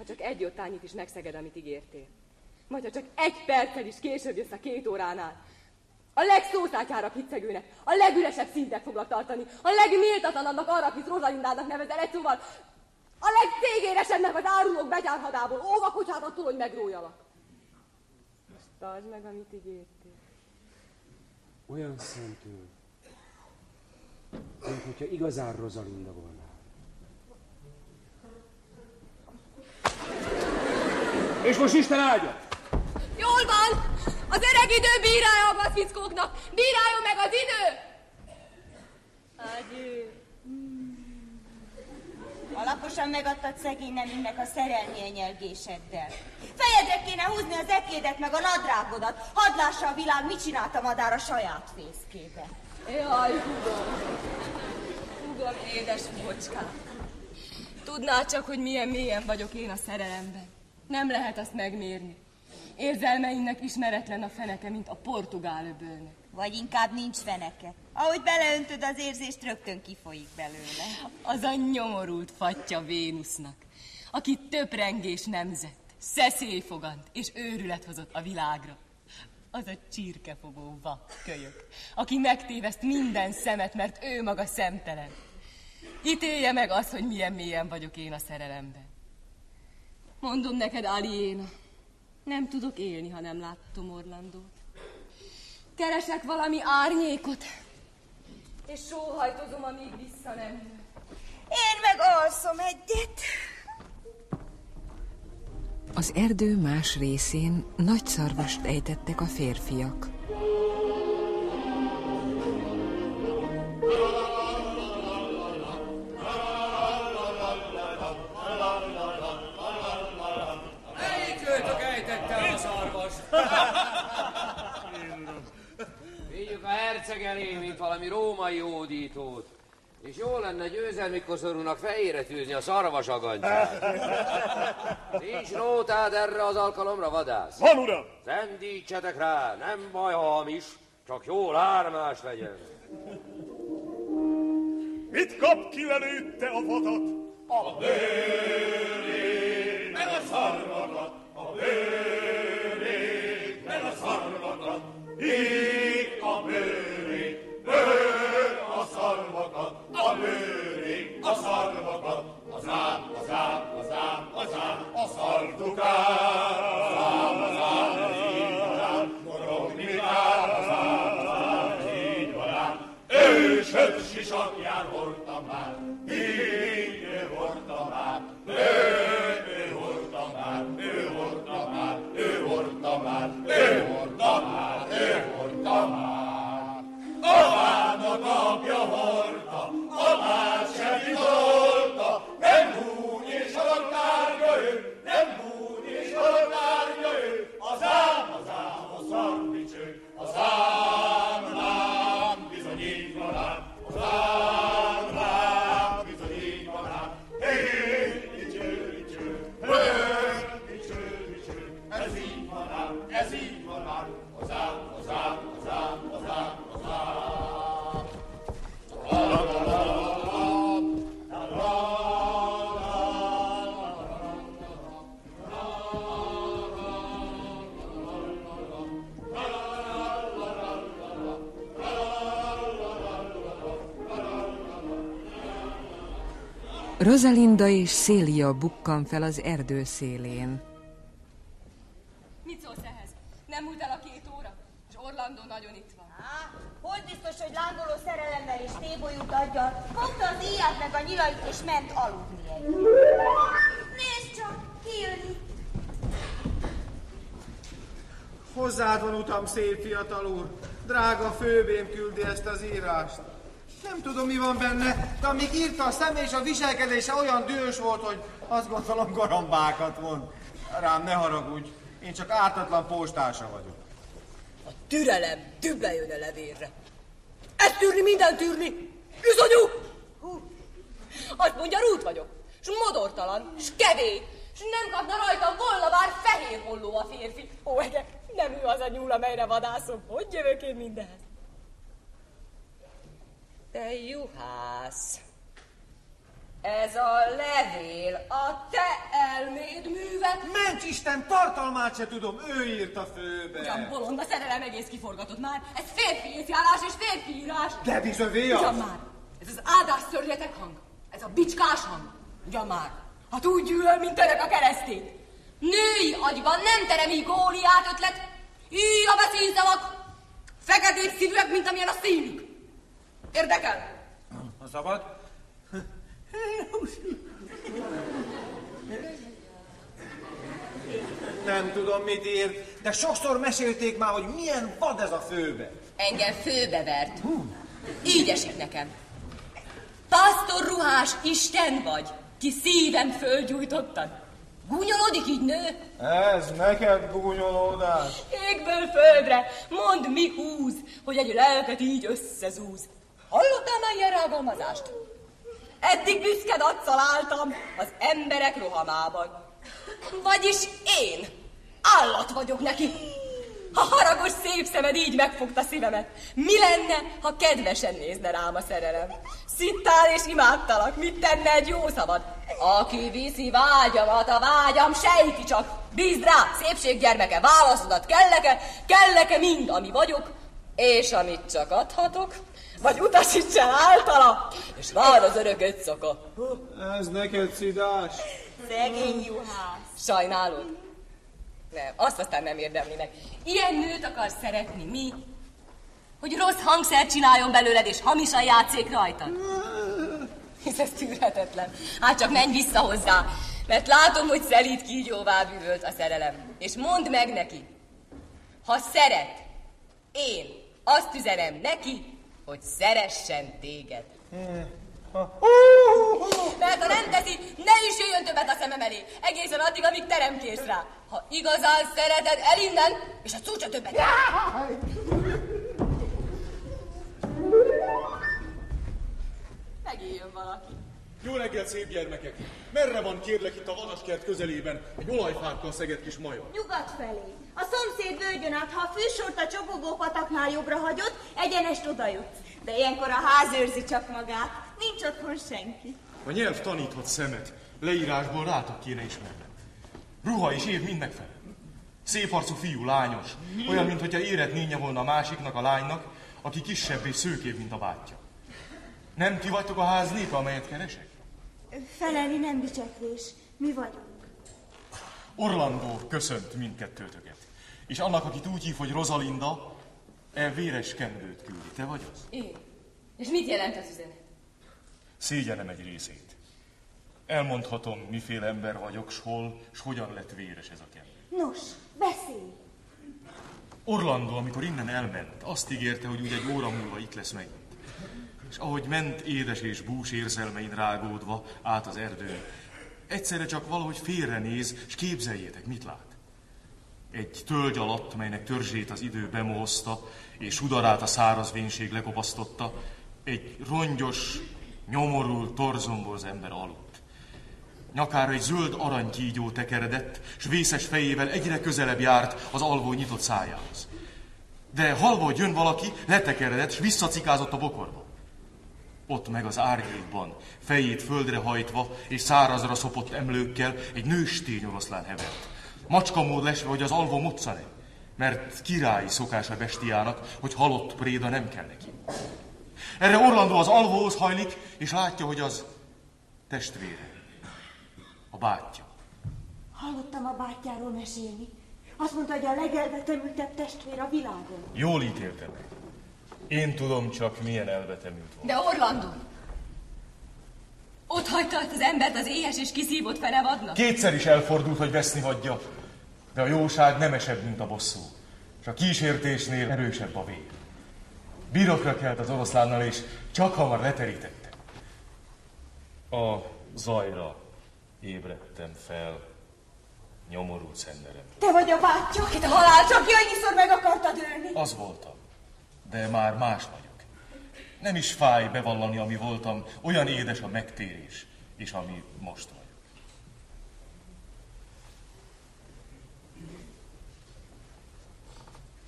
csak egy ottányit is megszeged, amit ígértél. Majd ha csak egy perccel is később jössz a 2 óránál. A legszószátyárabb hiccegőnek, a legüresebb szintet foglak tartani, a legméltatlanabbnak arra, akit Rosalindának nevezel, egy szóval a legcégéresebbnek az árulók betyárhatából óvakodj attól, hogy megrójalak. Most tartsd meg, amit ígértél. Olyan szentül, mint hogyha igazán Rosalinda volna. És most Isten áldja! Jól van! Az öreg idő bírálja a gazfickóknak! Bíráljon meg az idő! Adjő! Alaposan megadtad szegény nemünknek a szerelmi enyelgéseddel. Fejedre kéne húzni az ekédet meg a nadrágodat. Hadd lássa a világ, mit csinált a madár a saját fészkébe. Jaj, húgom, édes húgocskám. Tudnád csak, hogy milyen mélyen vagyok én a szerelemben. Nem lehet azt megmérni. Érzelmeimnek ismeretlen a feneke, mint a portugál öbölnek. Vagy inkább nincs feneke. Ahogy beleöntöd az érzést, rögtön kifolyik belőle. Az a nyomorult fatya Vénusznak, aki töprengés nemzett, szeszélyfogant és őrület hozott a világra. Az a csirkefogó vakkölyök, aki megtéveszt minden szemet, mert ő maga szemtelen. Ítélje meg azt, hogy milyen mélyen vagyok én a szerelemben. Mondom neked, Aliéna, nem tudok élni, ha nem látom Orlandót. Keresek valami árnyékot, és sóhajtozom, amíg vissza nem jön. Én meg alszom egyet. Az erdő más részén nagy szarvast ejtettek a férfiak. Melyikőtök ejtette a szarvast? Vigyük a herceg elé, mint valami római hódítót. És jó lenne győzelmi koszorúnak fejére tűzni a szarvasagancsát. Nincs nótád erre az alkalomra, vadász? Van, uram! Szendítsetek rá, nem baj, ha hamis, csak jól ármás legyen. Mit kap ki lelőtte a vadat? A bőrét, meg a szarvakat, a bőrét, meg a szarvakat, ég a bőrét, bőr a szarvakat, a bőrét, a szarvakat, az ám, az ám, az ám, az ám, a szardukát, az ám, az ám, így van ám, morogni kár, az ám, az ám, így van ám, ősöd sisakján hordtam már, ő hordta már, ő hordta már, ő hordta már, ő hordta már, ő hordta már, ő hordta már. Apának apja hordta, apát sem titolta, nem búny és alattárja ő, nem búny és alattárja ő, az ám, a szarvicső, az ám, rám, bizony így van ám, az ám, rám, bizony így van ám, ez így van ám, ez így van ám, az ám, az ám, az ám, az ám, az ám. Rosalinda és Célia bukkan fel az erdő szélén. Mit szólsz ehhez? Nem múlt el a 2 óra, és Orlandó nagyon itt van. Hol biztos, hogy lángoló szerelemmel és tébolyút adja, fogta az íját meg a nyilait és ment aludni együtt. Nézd csak, ki jön itt. Hozzád van utam, szép fiatal úr. Drága főbém küldi ezt az írást. Nem tudom, mi van benne, de amíg írta, a szeme és a viselkedése olyan dühös volt, hogy azt gondolom garambákat von. Rám ne haragudj, én csak ártatlan postása vagyok. A türelem dübbe jön a levélre. Ezt tűrni, minden tűrni. Üzonyú! Azt mondja, rút vagyok, s modortalan, s kevély, s nem kapna rajtam volna bár fehér holló a férfi. Ó, ege, nem ő az a nyúl, amelyre vadászom. Hogy jövök én mindenhez? Te juhász! Ez a levél a te elméd mű? Ments Isten, tartalmát se tudom, ő írt a főbe. Ugyan bolond, a szerelem egész kiforgatott már. Ez férfi észjárás és férfi írás. De bizony az. Ugyan már, ez az áldás szörnyetek hang, ez a bicskás hang. Ugyan már, hát úgy gyűlöl, mint török a keresztét. Női agyban nem teremi Góliát ötlet. Így a beszélyszavak, feketék szívűek, mint amilyen a színük. Érdekel? Ha szabad? Nem tudom, mit ír, de sokszor mesélték már, hogy milyen vad ez a főbe. Engem főbevert. Így esik nekem. Pásztorruhás Isten vagy, ki szívem fölgyújtottad. Gúnyolódik így nő? Ez neked gúnyolódás. Égből földre, mondd, mi húz, hogy egy lelket így összezúz. Hallottál már ilyen rágalmazást? Eddig büszked arccal álltam az emberek rohamában. Vagyis én állat vagyok neki. Ha haragos szép szemed így megfogta szívemet, mi lenne, ha kedvesen nézne rám a szerelem? Szittál és imádtalak, mit tenne egy jó szabad? Aki viszi vágyamat, a vágyam sejti csak. Bízd rá, szépséggyermeke, válaszodat, kelleke mind, ami vagyok, és amit csak adhatok, vagy utasíts el általa, és vár az örök ötszaka. Ez neked szidás. Szegény juhász. Sajnálod? Nem, azt aztán nem érdemli meg. Ilyen nőt akarsz szeretni, mi? Hogy rossz hangszert csináljon belőled, és hamisan játszék rajtad? Hisz ez tűrhetetlen. Hát csak menj vissza hozzá, mert látom, hogy szelíd kígyóvá bűvölt a szerelem. És mondd meg neki, ha szeret, én azt üzenem neki, hogy szeressen téged. Mert ha nem teszi, ne is jöjjön többet a szemem elé, egészen addig, amíg te nem kérsz rá. Ha igazán szereted, el innen, és a csúcsa többet. Megéljön valaki. Jó reggelt, szép gyermekek! Merre van, kérlek, itt a vadaskert közelében egy olajfákkal szegett kis major? Nyugat felé. A szomszéd völgyön át, ha a fűsort a csobogó pataknál jobbra hagyod, egyenest odajutsz. De ilyenkor a ház őrzi csak magát. Nincs otthon senki. A nyelv taníthat szemet. Leírásból rátok kéne ismernem. Ruha és év mind megfelel. Szép arcú fiú, lányos. Olyan, mintha éretnénye volna a másiknak, a lánynak, aki kisebb és szőkébb, mint a bátyja. Nem ti vagytok a ház népe, amelyet keresek? Felelni nem dicsekvés. Mi vagyunk. Orlandó köszönt mindkettőtöket. És annak, akit úgy hív, hogy Rosalinda, véres kendőt küldi. Te vagy az? Én. És mit jelent az üzenet? Szégyenem egy részét. Elmondhatom, miféle ember vagyok, s hol, s hogyan lett véres ez a kendő. Nos, beszélj! Orlandó, amikor innen elment, azt ígérte, hogy úgy egy óra múlva itt lesz megint. És ahogy ment édes és bús érzelmein rágódva át az erdőn, egyszerre csak valahogy félrenéz, s képzeljétek, mit lát. Egy tölgy alatt, melynek törzsét az idő bemohozta, és udarát a száraz vénség lekopasztotta, egy rongyos, nyomorult, torzomboz ember aludt. Nyakára egy zöld aranykígyó tekeredett, s vészes fejével egyre közelebb járt az alvó nyitott szájához. De halva, hogy jön valaki, letekeredett, s visszacikázott a bokorba. Ott meg az árnyékban, fejét földre hajtva és szárazra szopott emlőkkel egy nőstény oroszlán hevert. Macskamód lesve, hogy az alvó moccane, mert királyi szokása bestiának, hogy halott préda nem kell neki. Erre Orlandó az alvóhoz hajlik, és látja, hogy az testvére, a bátyja. Hallottam a bátyjáról mesélni. Azt mondta, hogy a legelvetemültebb testvér a világon. Jól ítélted meg. Én tudom csak, milyen elvetemült volt. De Orlandó, ott hagyta az embert az éhes és kiszívott fenevadnak? Kétszer is elfordult, hogy veszni hagyja, de a jóság nemesebb, mint a bosszú, és a kísértésnél erősebb a vér. Birokra kelt az oroszlánnal, és csak hamar leterítette. A zajra ébredtem fel, nyomorult szenderem. Te vagy a bátyja, akit a halál csak annyiszor meg akartad ölni. Az voltam, de már más vagyok. Nem is fáj bevallani, ami voltam, olyan édes a megtérés, és ami most vagy.